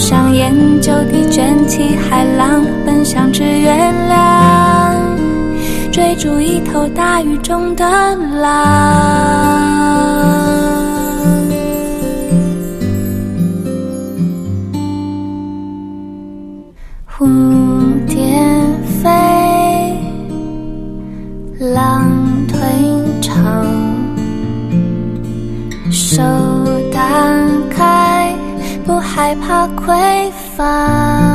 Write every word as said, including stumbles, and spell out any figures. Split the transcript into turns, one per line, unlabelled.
上研究地卷起海浪，奔向只月亮，追逐一头大雨中的狼。蝴蝶飞，浪推长，手打开，不害怕匮乏。